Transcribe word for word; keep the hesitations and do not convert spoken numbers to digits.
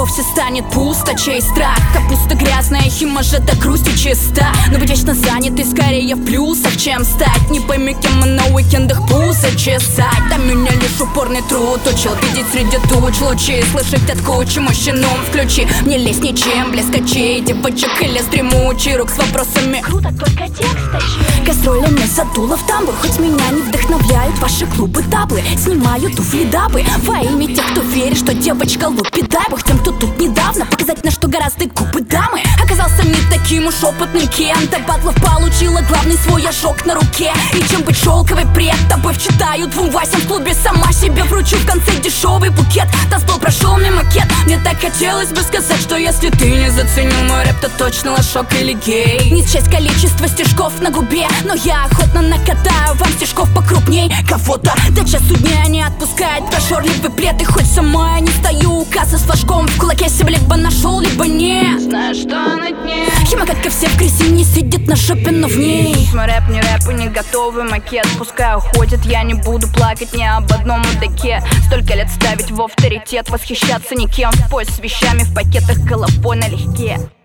вовсе станет пусто. Чей страх? Капуста грязная, хима же до грусти чиста. Но быть вечно занятый скорее в плюсах, чем стать. Не пойми, кем мы на уикендах пузо чесать. Там меня лишь упорный труд учил видеть среди туч лучи, слышать от кучи мужчин ум включи. Не лезь ничем, блеск очей девочек или стремучий рук с вопросами. Круто, только текст тащи. Гастроли не задуло в тамбур, хоть меня не вдохновляют ваши клубы таблы. Снимаю туфли дабы во имя тех, кто верит, что девочка лупит. Дай бог тем, кто тут недавно, показать, на что гораздо губы дамы. Оказался не таким уж опытным кем-то. Батлов получила главный свой ожог на руке. И чем быть шелковой пред тобой вчитаю двум Васям в клубе. Сама себе вручу в конце дешевый букет. Танцпол прошел мимо макет. Мне так хотелось бы сказать, что если ты не заценил мой рэп, то точно лошок или гей. Не счесть количество стежков на губе, но я охотно накатаю вам стежков покрупней. Кого-то до часу дня не отпускает прожорливый плед. И хоть сама я не стою у кассы с флажком в кулаке, себе либо нашел, либо нет. Знаю, что на дне. Хима, как и все в кресе, не сидит на шопе, но в ней. Мой рэп не рэп и не готовый макет. Пускай уходит, я не буду плакать ни об одном мудаке. Столько лет ставить в авторитет, восхищаться никем. В поезд с вещами в пакетах, головой налегке.